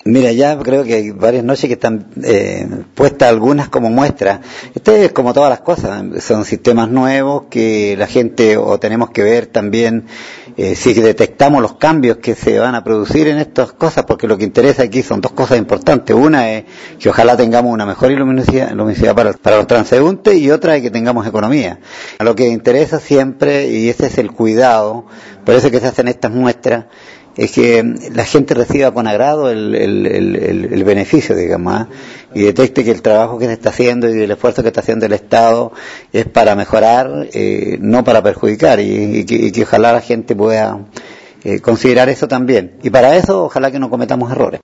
Mira, ya creo que hay varias noches que están puestas algunas como muestra. Este es como todas las cosas, son sistemas nuevos que la gente o tenemos que ver también si detectamos los cambios que se van a producir en estas cosas, porque lo que interesa aquí son dos cosas importantes. Una es que ojalá tengamos una mejor luminosidad para los transeúntes, y otra es que tengamos economía. Lo que interesa siempre, y ese es el cuidado, por eso que se hacen estas muestras, es que la gente reciba con agrado el beneficio, digamos, y detecte que el trabajo que se está haciendo y el esfuerzo que está haciendo el Estado es para mejorar, no para perjudicar, y que ojalá la gente pueda considerar eso también. Y para eso, ojalá que no cometamos errores.